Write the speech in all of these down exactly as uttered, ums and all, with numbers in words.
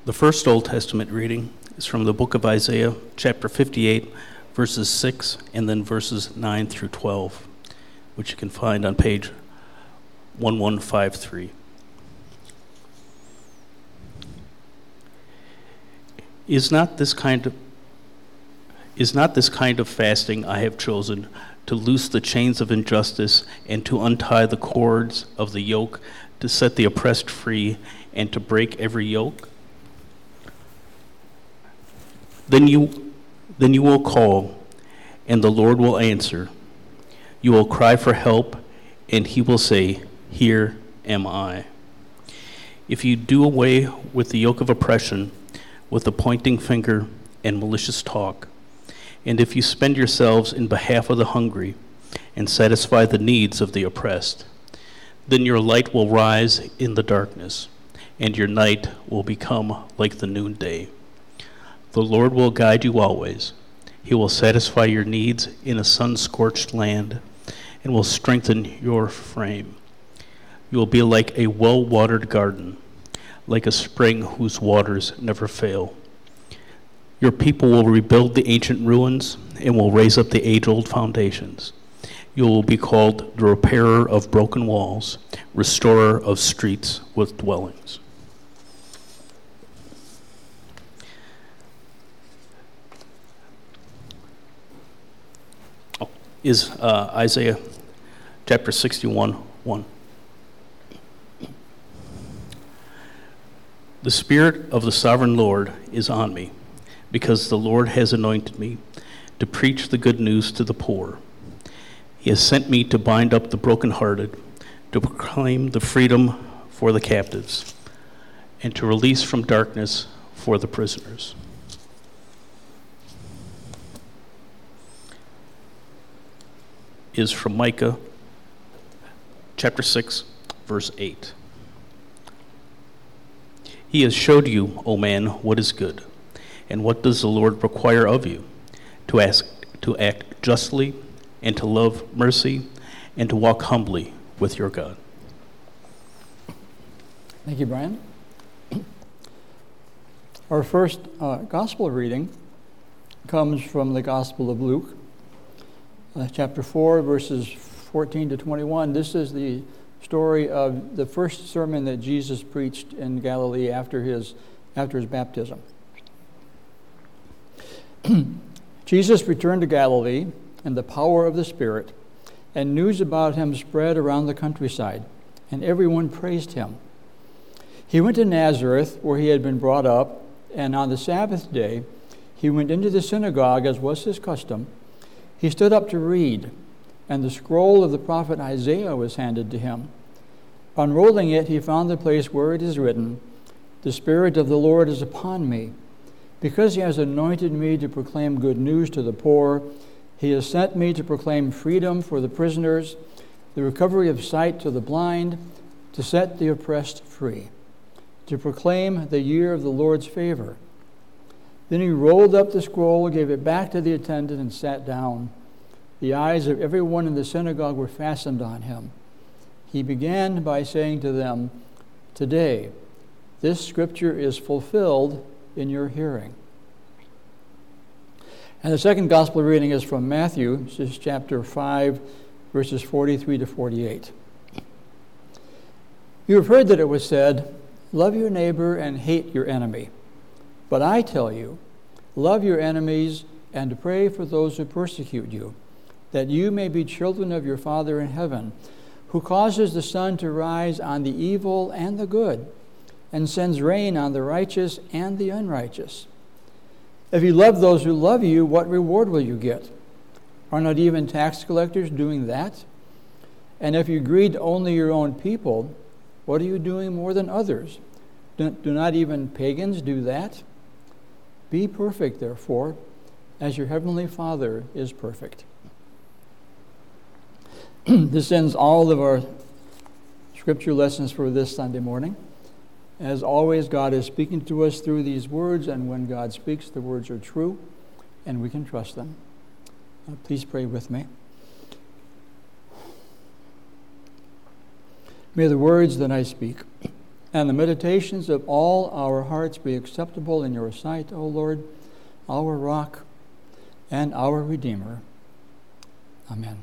The first Old Testament reading is from the book of Isaiah, chapter fifty-eight, verses six, and then verses nine through twelve, which you can find on page eleven fifty-three. Is not this kind of is not this kind of fasting I have chosen, to loose the chains of injustice and to untie the cords of the yoke, to set the oppressed free and to break every yoke? Then you, then you will call, and the Lord will answer. You will cry for help, and he will say, "Here am I." If you do away with the yoke of oppression, with the pointing finger and malicious talk, and if you spend yourselves in behalf of the hungry and satisfy the needs of the oppressed, then your light will rise in the darkness, and your night will become like the noonday. The Lord will guide you always. He will satisfy your needs in a sun-scorched land and will strengthen your frame. You will be like a well-watered garden, like a spring whose waters never fail. Your people will rebuild the ancient ruins and will raise up the age-old foundations. You will be called the repairer of broken walls, restorer of streets with dwellings. Oh, is uh, Isaiah chapter sixty-one, one. The Spirit of the Sovereign Lord is on me, because the Lord has anointed me to preach the good news to the poor. He has sent me to bind up the brokenhearted, to proclaim the freedom for the captives, and to release from darkness for the prisoners. Is from Micah chapter six, verse eight. He has showed you, O man, what is good. And what does the Lord require of you? To ask, to act justly, and to love mercy, and to walk humbly with your God. Thank you, Brian. Our first uh, gospel reading comes from the Gospel of Luke, uh, chapter four, verses fourteen to twenty-one. This is the story of the first sermon that Jesus preached in Galilee after his after his baptism. Jesus returned to Galilee in the power of the Spirit, and news about him spread around the countryside, and everyone praised him. He went to Nazareth, where he had been brought up, and on the Sabbath day he went into the synagogue, as was his custom. He stood up to read, and the scroll of the prophet Isaiah was handed to him. Unrolling it, he found the place where it is written, "The Spirit of the Lord is upon me, because he has anointed me to proclaim good news to the poor. He has sent me to proclaim freedom for the prisoners, the recovery of sight to the blind, to set the oppressed free, to proclaim the year of the Lord's favor." Then he rolled up the scroll, gave it back to the attendant, and sat down. The eyes of everyone in the synagogue were fastened on him. He began by saying to them, "Today, this scripture is fulfilled in your hearing." And the second gospel reading is from Matthew, this is chapter five, verses forty-three to forty-eight. You have heard that it was said, "Love your neighbor and hate your enemy." But I tell you, love your enemies and pray for those who persecute you, that you may be children of your Father in heaven, who causes the sun to rise on the evil and the good, and sends rain on the righteous and the unrighteous. If you love those who love you, what reward will you get? Are not even tax collectors doing that? And if you greet only your own people, what are you doing more than others? Do, do not even pagans do that? Be perfect, therefore, as your heavenly Father is perfect. This ends all of our scripture lessons for this Sunday morning. As always, God is speaking to us through these words, and when God speaks, the words are true, and we can trust them. Uh, please pray with me. May the words that I speak and the meditations of all our hearts be acceptable in your sight, O Lord, our rock and our Redeemer. Amen.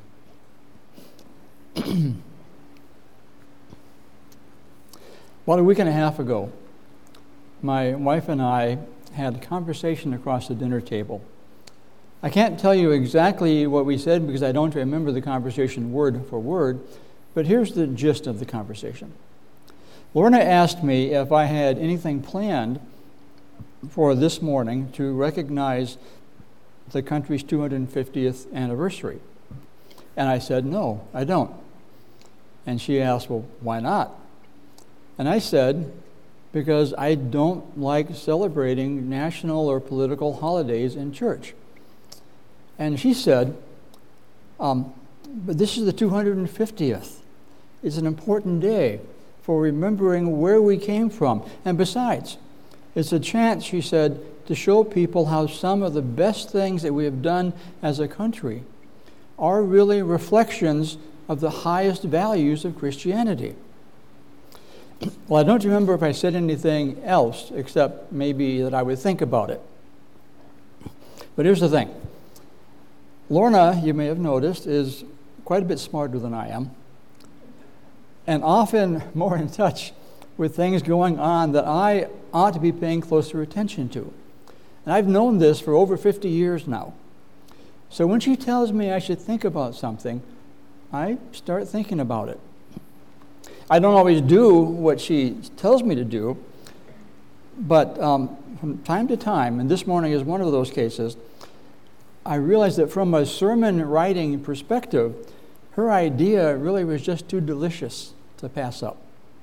About a week and a half ago, my wife and I had a conversation across the dinner table. I can't tell you exactly what we said because I don't remember the conversation word for word, but here's the gist of the conversation. Lorna asked me if I had anything planned for this morning to recognize the country's two hundred fiftieth anniversary. And I said, no, I don't. And she asked, well, why not? And I said, because I don't like celebrating national or political holidays in church. And she said, um, but this is the two hundred fiftieth. It's an important day for remembering where we came from. And besides, it's a chance, she said, to show people how some of the best things that we have done as a country are really reflections of the highest values of Christianity. Well, I don't remember if I said anything else except maybe that I would think about it. But here's the thing. Lorna, you may have noticed, is quite a bit smarter than I am, and often more in touch with things going on that I ought to be paying closer attention to. And I've known this for over fifty years now. So when she tells me I should think about something, I start thinking about it. I don't always do what she tells me to do, but um, from time to time, and this morning is one of those cases, I realized that from a sermon writing perspective, her idea really was just too delicious to pass up.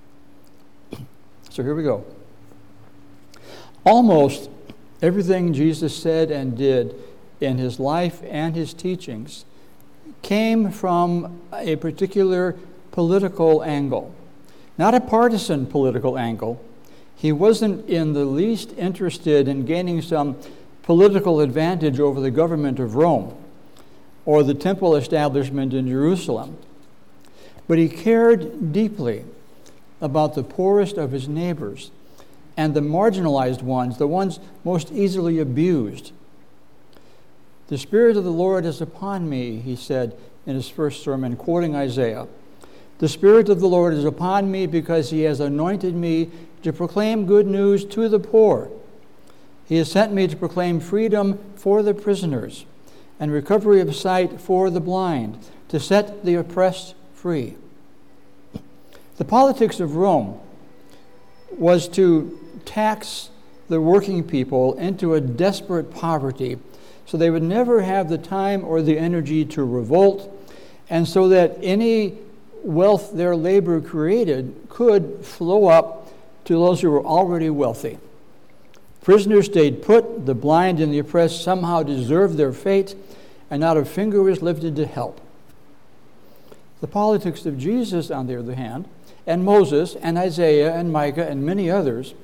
So here we go. Almost everything Jesus said and did in his life and his teachings came from a particular political angle, not a partisan political angle. He wasn't in the least interested in gaining some political advantage over the government of Rome or the temple establishment in Jerusalem, but he cared deeply about the poorest of his neighbors and the marginalized ones, the ones most easily abused. The Spirit of the Lord is upon me, he said in his first sermon, quoting Isaiah. The Spirit of the Lord is upon me because he has anointed me to proclaim good news to the poor. He has sent me to proclaim freedom for the prisoners and recovery of sight for the blind, to set the oppressed free. The politics of Rome was to tax the working people into a desperate poverty so they would never have the time or the energy to revolt, and so that any wealth their labor created could flow up to those who were already wealthy. Prisoners stayed put, the blind and the oppressed somehow deserved their fate, and not a finger was lifted to help. The politics of Jesus, on the other hand, and Moses and Isaiah and Micah and many others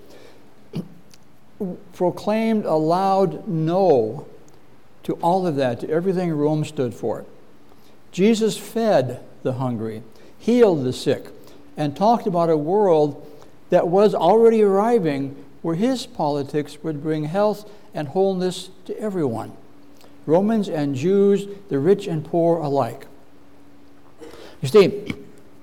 proclaimed a loud no to all of that, to everything Rome stood for. Jesus fed the hungry, healed the sick, and talked about a world that was already arriving where his politics would bring health and wholeness to everyone, Romans and Jews, the rich and poor alike. You see,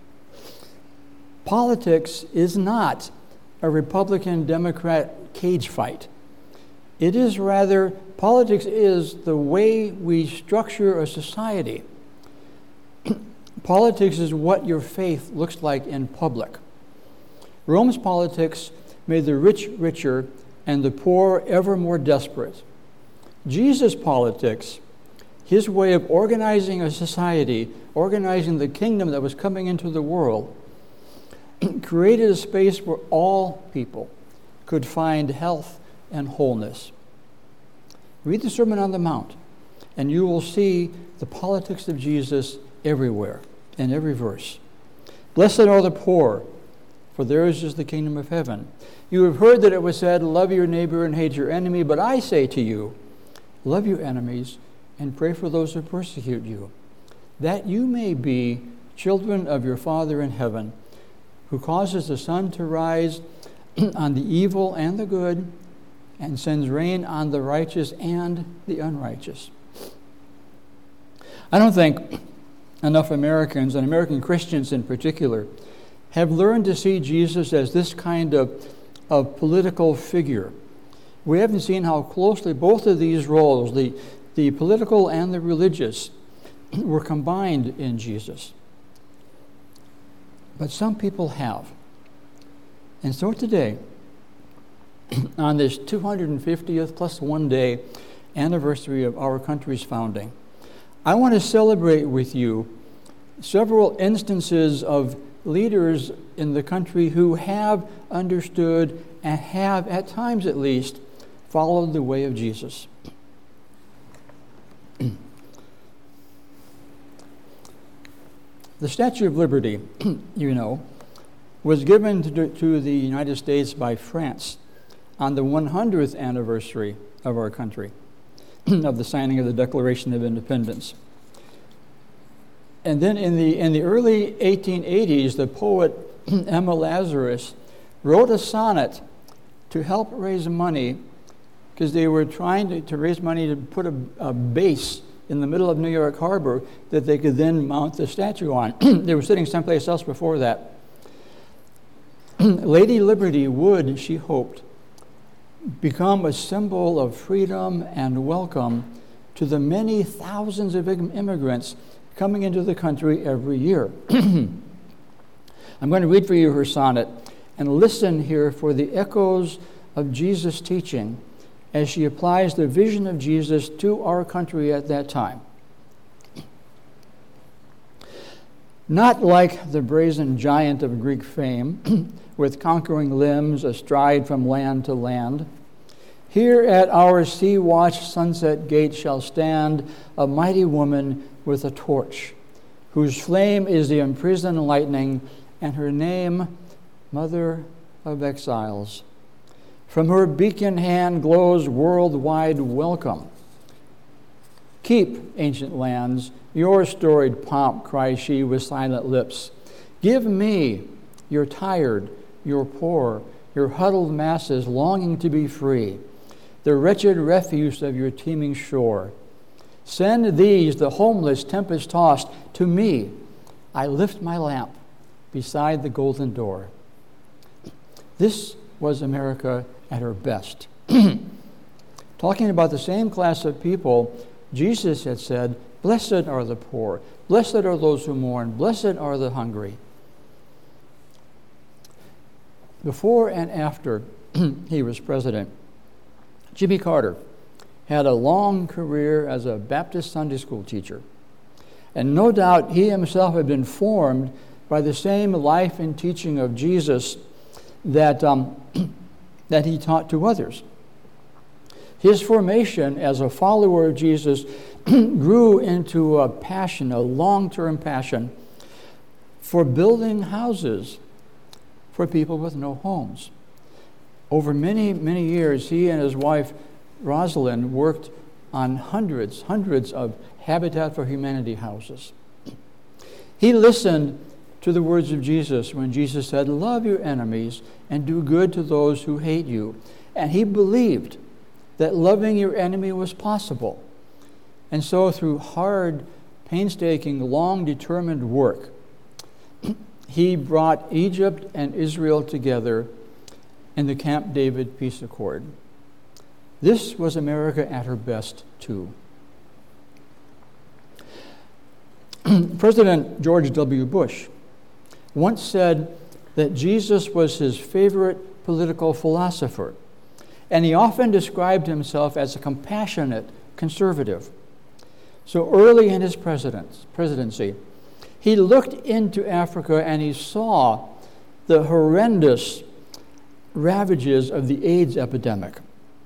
politics is not a Republican-Democrat cage fight. It is rather, politics is the way we structure a society. Politics is what your faith looks like in public. Rome's politics made the rich richer and the poor ever more desperate. Jesus' politics, his way of organizing a society, organizing the kingdom that was coming into the world, created a space where all people could find health and wholeness. Read the Sermon on the Mount, and you will see the politics of Jesus everywhere, in every verse. Blessed are the poor, for theirs is the kingdom of heaven. You have heard that it was said, love your neighbor and hate your enemy, but I say to you, love your enemies and pray for those who persecute you, that you may be children of your Father in heaven. who causes the sun to rise on the evil and the good, and sends rain on the righteous and the unrighteous. I don't think enough Americans, and American Christians in particular, have learned to see Jesus as this kind of, of political figure. We haven't seen how closely both of these roles, the, the political and the religious, were combined in Jesus. But some people have. And so today, on this two hundred fiftieth plus one day anniversary of our country's founding, I want to celebrate with you several instances of leaders in the country who have understood and have, at times at least, followed the way of Jesus. The Statue of Liberty, you know, was given to, to the United States by France on the one hundredth anniversary of our country, of the signing of the Declaration of Independence. And then in the in the early eighteen eighties, the poet Emma Lazarus wrote a sonnet to help raise money, because they were trying to, to raise money to put a, a base in the middle of New York Harbor that they could then mount the statue on. They were sitting someplace else before that. Lady Liberty would, she hoped, become a symbol of freedom and welcome to the many thousands of immigrants coming into the country every year. I'm going to read for you her sonnet, and listen here for the echoes of Jesus' teaching as she applies the vision of Jesus to our country at that time. Not like the brazen giant of Greek fame, with conquering limbs astride from land to land, here at our sea-watched sunset gate shall stand a mighty woman with a torch, whose flame is the imprisoned lightning, and her name, Mother of Exiles. From her beacon hand glows worldwide welcome. Keep, ancient lands, your storied pomp, cries she with silent lips. Give me your tired, your poor, your huddled masses longing to be free, the wretched refuse of your teeming shore. Send these, the homeless, tempest-tossed, to me. I lift my lamp beside the golden door. This was America at her best. Talking about the same class of people, Jesus had said, "Blessed are the poor, blessed are those who mourn, blessed are the hungry." Before and after he was president, Jimmy Carter had a long career as a Baptist Sunday school teacher. And no doubt he himself had been formed by the same life and teaching of Jesus that, um, that he taught to others. His formation as a follower of Jesus grew into a passion, a long-term passion for building houses for people with no homes. Over many, many years, he and his wife, Rosalind, worked on hundreds, hundreds of Habitat for Humanity houses. He listened to the words of Jesus when Jesus said, "Love your enemies and do good to those who hate you." And he believed that loving your enemy was possible. And so through hard, painstaking, long-determined work, he brought Egypt and Israel together in the Camp David Peace Accord. This was America at her best, too. President George W. Bush once said that Jesus was his favorite political philosopher, and he often described himself as a compassionate conservative. So early in his presidency, he looked into Africa and he saw the horrendous ravages of the AIDS epidemic.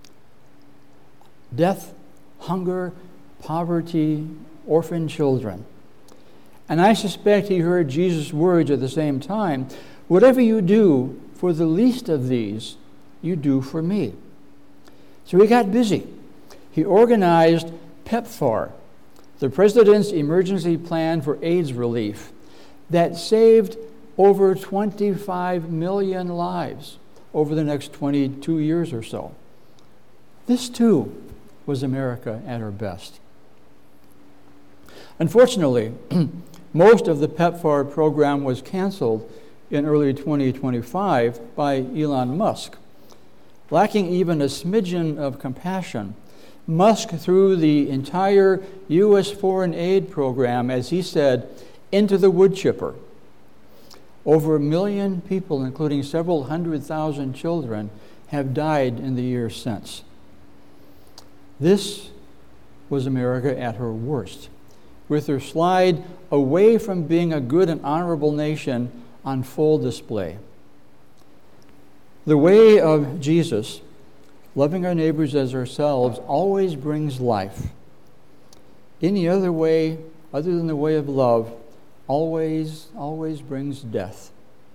Death, hunger, poverty, orphan children. And I suspect he heard Jesus' words at the same time, "Whatever you do for the least of these, you do for me." So he got busy. He organized PEPFAR, the President's Emergency Plan for AIDS Relief, that saved over twenty-five million lives over the next twenty-two years or so. This, too, was America at her best. Unfortunately, most of the PEPFAR program was canceled in early twenty twenty-five by Elon Musk. Lacking even a smidgen of compassion, Musk threw the entire U S foreign aid program, as he said, into the wood chipper. Over a million people, including several hundred thousand children, have died in the years since. This was America at her worst, with her slide away from being a good and honorable nation on full display. The way of Jesus, loving our neighbors as ourselves, always brings life. Any other way, other than the way of love, always, always brings death.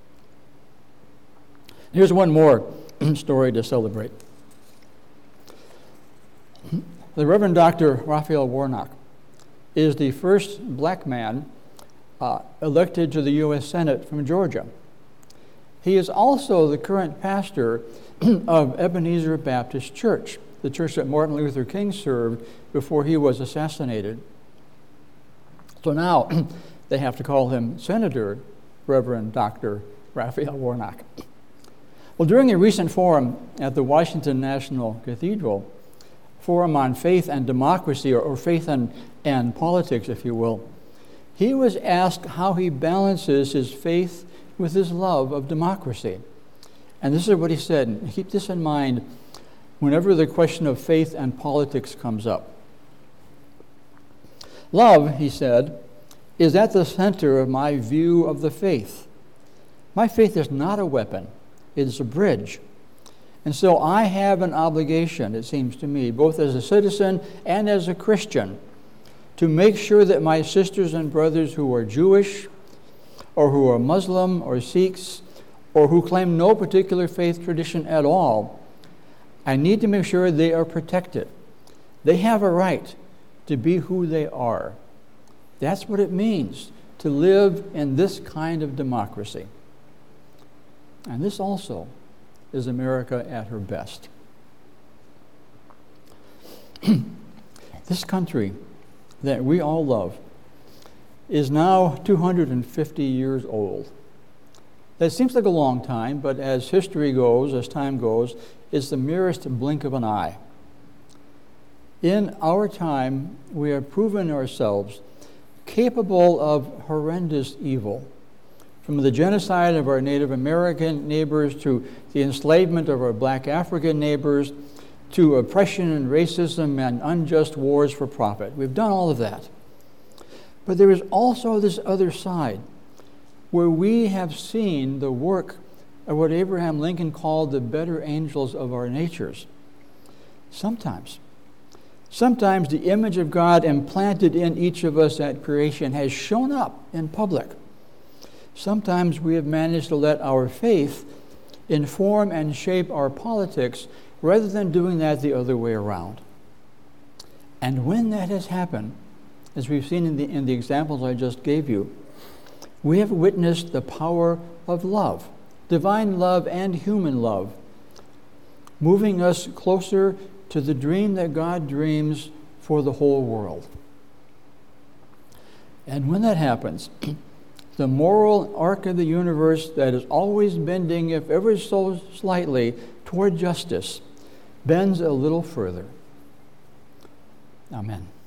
Here's one more story to celebrate. The Reverend Doctor Raphael Warnock is the first black man uh, elected to the U S Senate from Georgia. He is also the current pastor of Ebenezer Baptist Church, the church that Martin Luther King served before he was assassinated. So now they have to call him Senator Reverend Doctor Raphael Warnock. Well, during a recent forum at the Washington National Cathedral, Forum on Faith and Democracy, or, or Faith and, and Politics, if you will, he was asked how he balances his faith with his love of democracy. And this is what he said, and keep this in mind whenever the question of faith and politics comes up. Love, he said, is at the center of my view of the faith. My faith is not a weapon, it is a bridge. And so I have an obligation, it seems to me, both as a citizen and as a Christian, to make sure that my sisters and brothers who are Jewish, or who are Muslim or Sikhs, or who claim no particular faith tradition at all, I need to make sure they are protected. They have a right to be who they are. That's what it means to live in this kind of democracy. And this also is America at her best. This country that we all love is now two hundred fifty years old. That seems like a long time, but as history goes, as time goes, it's the merest blink of an eye. In our time, we have proven ourselves capable of horrendous evil, from the genocide of our Native American neighbors to the enslavement of our black African neighbors to oppression and racism and unjust wars for profit. We've done all of that. But there is also this other side where we have seen the work of what Abraham Lincoln called the better angels of our natures. Sometimes, sometimes the image of God implanted in each of us at creation has shown up in public. Sometimes we have managed to let our faith inform and shape our politics rather than doing that the other way around. And when that has happened, as we've seen in the, in the examples I just gave you, we have witnessed the power of love, divine love and human love, moving us closer to the dream that God dreams for the whole world. And when that happens, the moral arc of the universe that is always bending, if ever so slightly, toward justice, bends a little further. Amen.